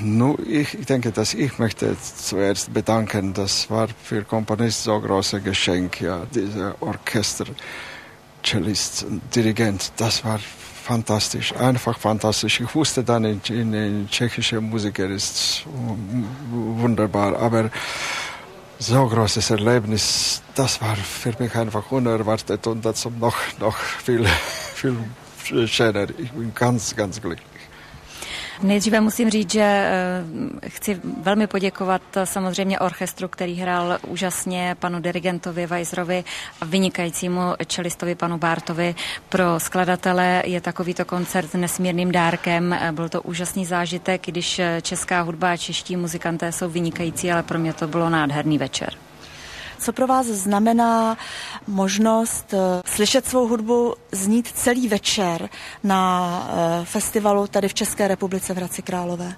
Ich denke, dass ich möchte zuerst bedanken. Das war für Komponist so großes Geschenk, ja, dieser Orchester, Cellist, Dirigent, das war fantastisch, einfach fantastisch. Ich wusste dann, in tschechischer Musiker ist wunderbar, aber so großes Erlebnis, das war für mich einfach unerwartet und dazu noch viel schöner. Ich bin ganz, ganz glücklich. Nejdříve musím říct, že chci velmi poděkovat samozřejmě orchestru, který hrál úžasně, panu dirigentovi Weiserovi a vynikajícímu čelistovi panu Bártovi. Pro skladatele je takovýto koncert nesmírným dárkem. Byl to úžasný zážitek, když česká hudba a čeští muzikanté jsou vynikající, ale pro mě to bylo nádherný večer. Co pro vás znamená možnost slyšet svou hudbu znít celý večer na festivalu tady v České republice v Hradci Králové?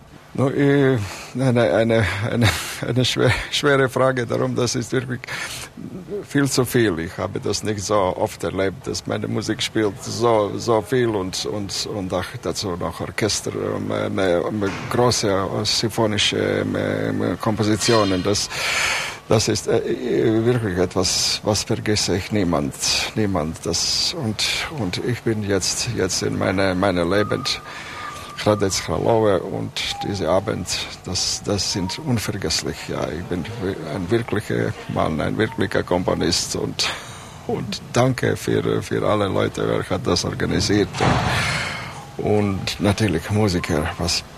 Eine schwere Frage, darum, das ist wirklich viel zu viel. Ich habe das nicht so oft erlebt, dass meine Musik spielt so viel und auch dazu noch Orchester, große symphonische Kompositionen. Das ist wirklich etwas, was vergesse ich niemand. Und ich bin jetzt in meiner Leben Hradec Králové und dieser Abend, das sind unvergesslich. Ja, ich bin ein wirklicher Mann, ein wirklicher Komponist und danke für alle Leute, wer hat das organisiert und natürlich Musiker.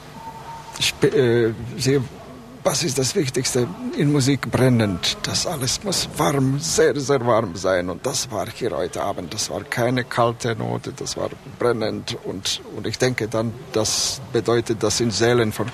Was ist das Wichtigste in Musik brennend? Das alles muss warm, sehr, sehr warm sein. Und das war hier heute Abend. Das war keine kalte Note, das war brennend. Und ich denke dann, das bedeutet, dass in Sälen von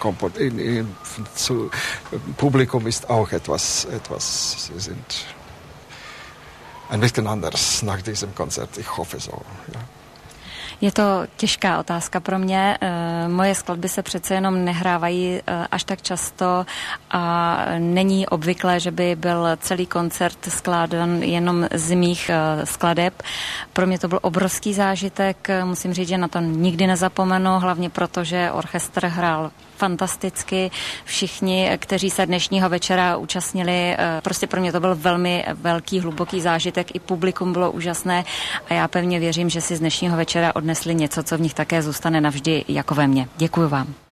Publikum ist auch etwas, sie sind ein bisschen anders nach diesem Konzert. Ich hoffe so, ja. Je to těžká otázka pro mě. Moje skladby se přece jenom nehrávají až tak často a není obvyklé, že by byl celý koncert skládan jenom z mých skladeb. Pro mě to byl obrovský zážitek. Musím říct, že na to nikdy nezapomenu, hlavně proto, že orchestr hrál fantasticky. Všichni, kteří se dnešního večera účastnili, prostě pro mě to byl velmi velký, hluboký zážitek. I publikum bylo úžasné a já pevně věřím, že si z dnešního večera odnesli něco, co v nich také zůstane navždy jako ve mně. Děkuji vám.